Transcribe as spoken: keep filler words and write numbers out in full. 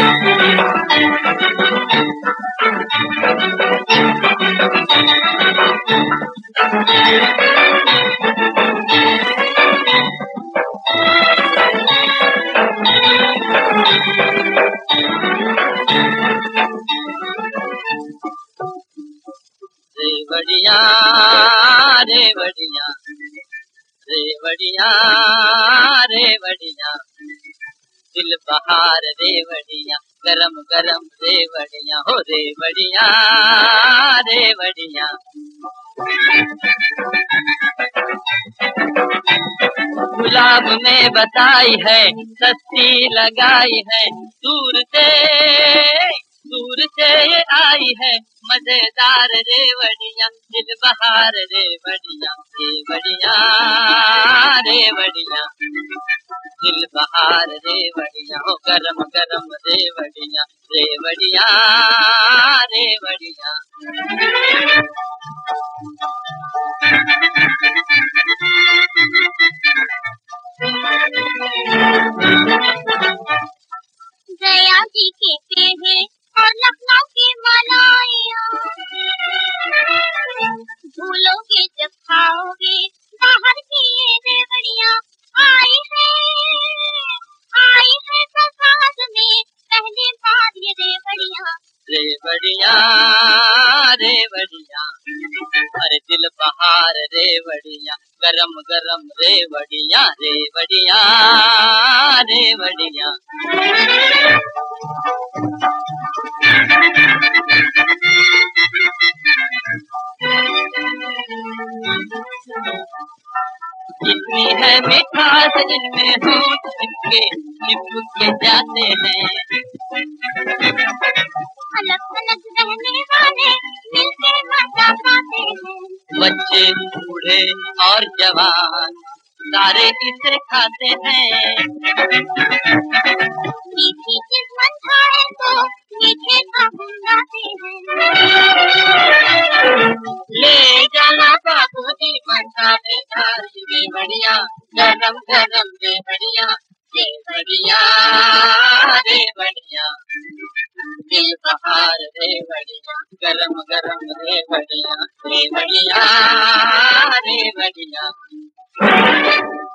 रेवड़िया रेवड़िया रेवड़िया रेवड़िया दिल बहार रेवड़िया गरम गरम रेवड़िया हो रेवड़िया रेवड़िया गुलाब में बताई है सस्ती लगाई है दूर से दूर से ये आई है मजेदार रेवड़िया दिल बहार रेवड़िया रेवड़िया रेवड़िया दिल बहार रेवड़िया हो गरम गरम रेवड़िया रेवड़िया रेवड़िया गया जी के पेड़े और लखनऊ की मलाइयाँ भूलोगे जब खाओगे बाहर की ये रेवड़ियाँ आई है आई है प्रसाद में पहले बार ये रेवड़ियाँ रेवड़िया रेवड़िया अरे दिल बहार रेवड़िया गरम गरम रेवड़िया रेवड़िया रेवड़िया इतनी है मिठास इनमें होठ इनके चिपक के जाते हैं अलग अलग रहने वाले मिलके मजा पाते हैं बच्चे बूढ़े और जवान सारे इसे खाते हैं मीठी चीज मन खाए तो मीठे का बुलाते हैं ले जाना बाबूजी मठा में सारी रेवड़िया गरम गरम रेवड़िया रेवड़िया रेवड़िया दिल बहार रेवड़िया गरम गरम रेवड़िया रेवड़िया रेवड़िया